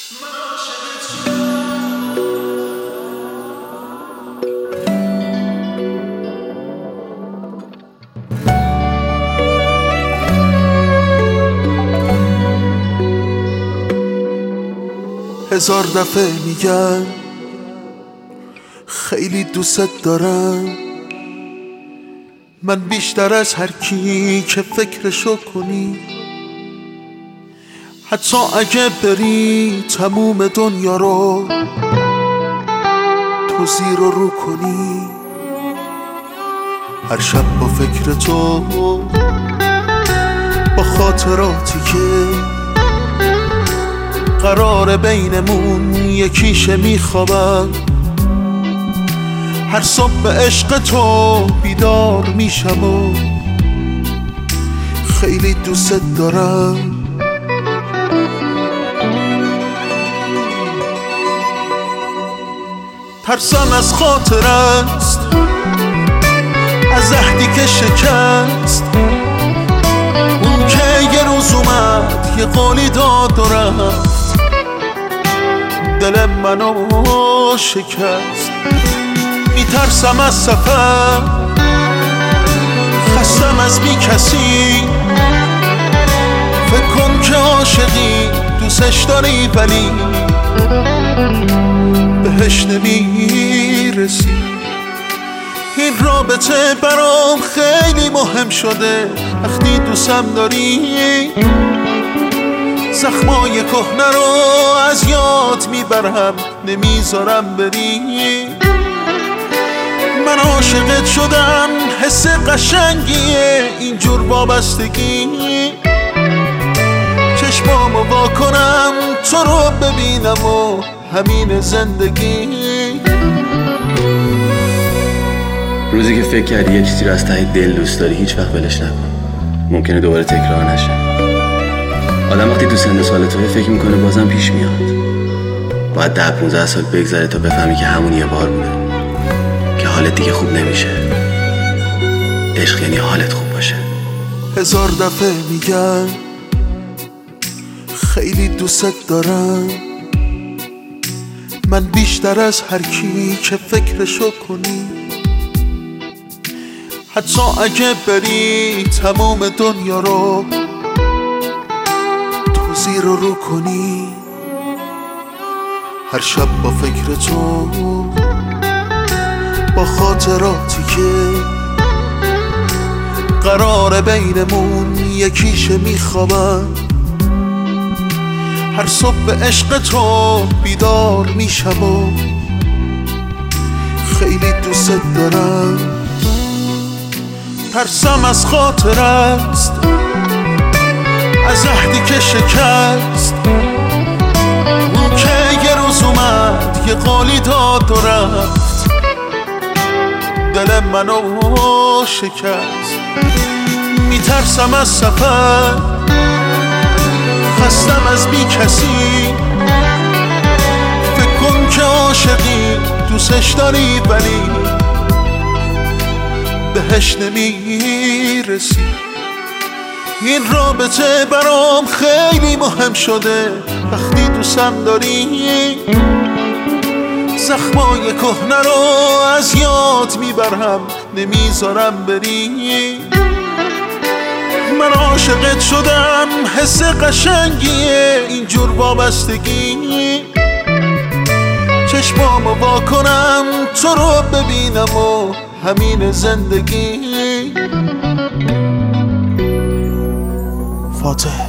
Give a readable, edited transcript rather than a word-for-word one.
هزار دفعه میگم خیلی دوست دارم، من بیشتر از هر کی که فکرشو کنی. حتی اگه بری تموم دنیا رو تو زیر و رو کنی، هر شب با فکر تو، با خاطراتی که قرار بینمون یکیشه میخوابم، هر صبح به عشق تو بیدار میشم و خیلی دوست دارم. ترسم از خاطر است، از عهدی که شکست، اون که یه روز اومد یه قولی داد و رفت، دل منو شکست. میترسم از سفر، خستم از بی کسی، فکر کن که عاشقی دوستش داری ولی بهش نمیرسی. این رابطه برام خیلی مهم شده، وقتی دوستم داری زخمای کهنه رو از یاد میبرم، نمیذارم بری. من عاشقت شدم، حس قشنگیه اینجور وابستگی، چشمامو وا کنم تو رو ببینم و همین زندگی. روزی که فکر کردی یه چیزی رو از ته دل دوست داری هیچ وقت ولش نکن، ممکنه دوباره تکرار نشه. آدم وقتی تو سن سال توی فکر میکنه بازم پیش میاد، باید 10-15 سال بگذره تا بفهمی که همون یه بار بوده، که حالت دیگه خوب نمیشه. عشق یعنی حالت خوب باشه. هزار دفعه میگم خیلی دوست دارم، من بیشتر از هر کی که فکرشو کنی. حتی اگه بری تمام دنیا رو تو زیر و رو کنی، هر شب با فکر تو، با خاطراتی که قرار بینمون یکیشه میخوابم، هر صبح به عشق تو بیدار میشم و خیلی دوست دارم. ترسم از خاطر است، از عهدی که شکست، اون که یه روز اومد یه قولی داد و رفت، دل منو شکست. میترسم از سفر، خستم از بی کسی، فکر کن که عاشقی دوستش داری ولی بهش نمیرسی. این رابطه برام خیلی مهم شده، وقتی دوستم داری زخمای کهنه رو از یاد میبرم، نمیذارم بری. من عاشقت شدم، حس قشنگیه اینجور وابستگی، چشمامو وا کنم تو رو ببینم و همین زندگی. فاتح